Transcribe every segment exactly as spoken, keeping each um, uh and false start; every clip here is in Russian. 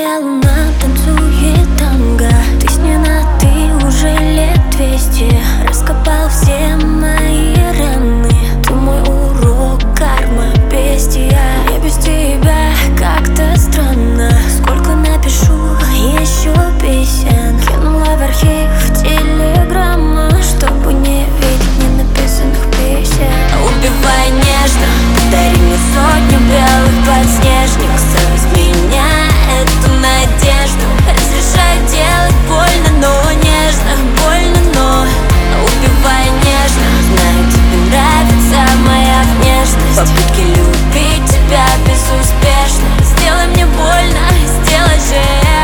Твоя луна танцует танго, ты с ней на ты уже лет двести. Раскопал все мои раны, ты мой урок, карма, бестия. Мне без тебя как-то странно. Сколько напишу еще песен, кинула в архив телеграмма, чтобы не видеть ненаписанных песен. Убивай нежно, подари мне сотню белых подснежников. Совесть меня, эту надежду. Разрешаю делать больно, но нежно, больно, но убивай нежно. Знаю, тебе нравится моя внешность. Попытки любить тебя безуспешно. Сделай мне больно, сделай же.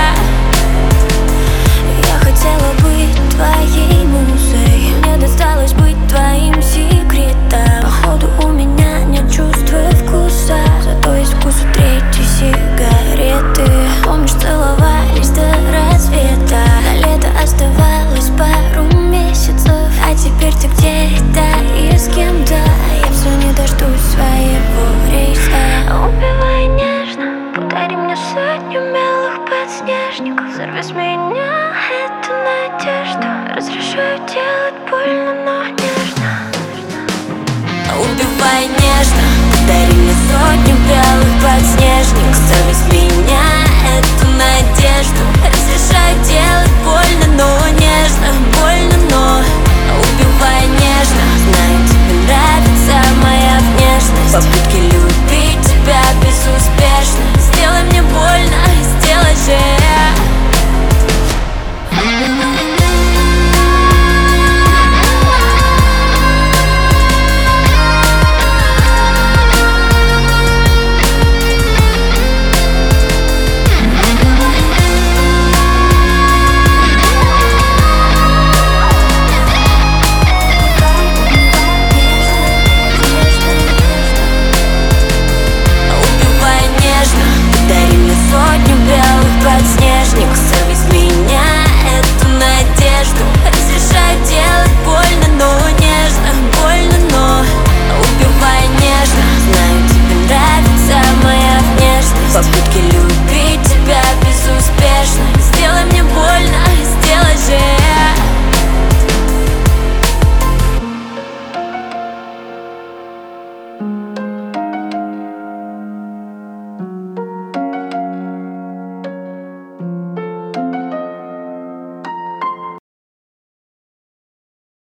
Я хотела быть твоей музой, мне досталось быть твоим секретом. Походу у меня нет чувства вкуса, зато есть вкус у третьей сигареты. Помнишь, целовались до рассвета, на лето оставалось пару месяцев. А теперь ты где-то и с кем-то, я все не дождусь своего рейса. Убивай нежно, подари мне сотню белых подснежников. Сорви с меня эту надежду. Разрешаю делать больно, но нежно. Убивай нежно, подари мне сотню белых подснежников. Сорви с меня эту надежду. Разрешаю делать